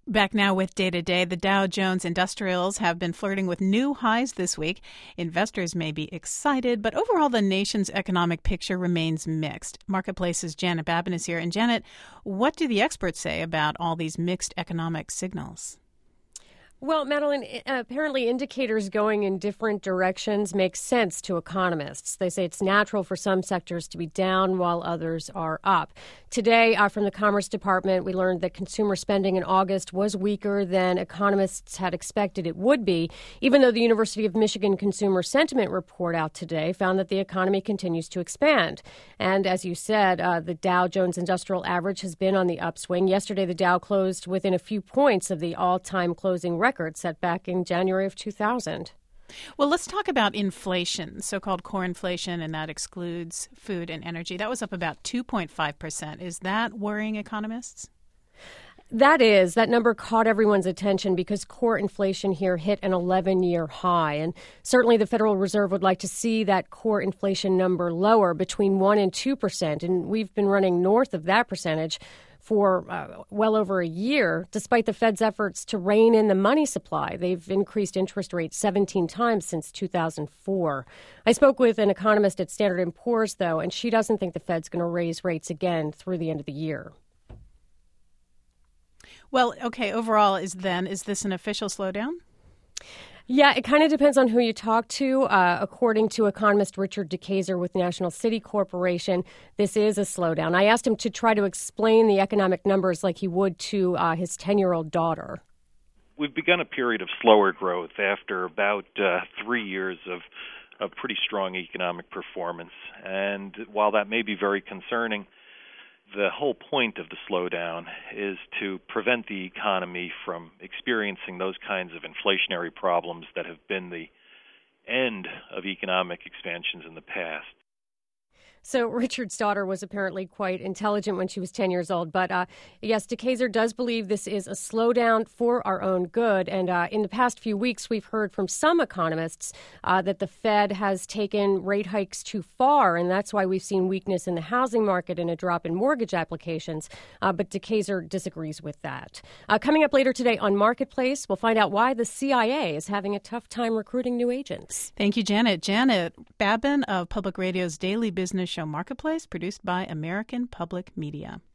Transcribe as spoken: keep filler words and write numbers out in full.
Back now with Day to Day. The Dow Jones Industrials have been flirting with new highs this week. Investors may be excited, but overall the nation's economic picture remains mixed. Marketplace's Janet Babin is here. And Janet, what do the experts say about all these mixed economic signals? Well, Madeline, apparently indicators going in different directions make sense to economists. They say it's natural for some sectors to be down while others are up. Today, uh, from the Commerce Department, we learned that consumer spending in August was weaker than economists had expected it would be, even though the University of Michigan Consumer Sentiment Report out today found that the economy continues to expand. And as you said, uh, the Dow Jones Industrial Average has been on the upswing. Yesterday, the Dow closed within a few points of the all-time closing record set back in January of two thousand. Well, let's talk about inflation, so-called core inflation, and that excludes food and energy. That was up about two point five percent. Is that worrying economists? That is. That number caught everyone's attention because core inflation here hit an eleven-year high. And certainly the Federal Reserve would like to see that core inflation number lower, between one and two percent. And we've been running north of that percentage for uh, well over a year, despite the Fed's efforts to rein in the money supply. They've increased interest rates seventeen times since two thousand four. I spoke with an economist at Standard and Poor's, though, and she doesn't think the Fed's going to raise rates again through the end of the year. Well, okay, overall, is then, is this an official slowdown? Yeah, it kind of depends on who you talk to. Uh, according to economist Richard DeKeyser with National City Corporation, this is a slowdown. I asked him to try to explain the economic numbers like he would to uh, his ten-year-old daughter. We've begun a period of slower growth after about uh, three years of, of pretty strong economic performance. And while that may be very concerning, the whole point of the slowdown is to prevent the economy from experiencing those kinds of inflationary problems that have been the end of economic expansions in the past. So Richard's daughter was apparently quite intelligent when she was ten years old. But uh, yes, DeKeyser does believe this is a slowdown for our own good. And uh, in the past few weeks, we've heard from some economists uh, that the Fed has taken rate hikes too far. And that's why we've seen weakness in the housing market and a drop in mortgage applications. Uh, but DeKeyser disagrees with that. Uh, coming up later today on Marketplace, we'll find out why the C I A is having a tough time recruiting new agents. Thank you, Janet. Janet Babin of Public Radio's Daily Business Show Marketplace, produced by American Public Media.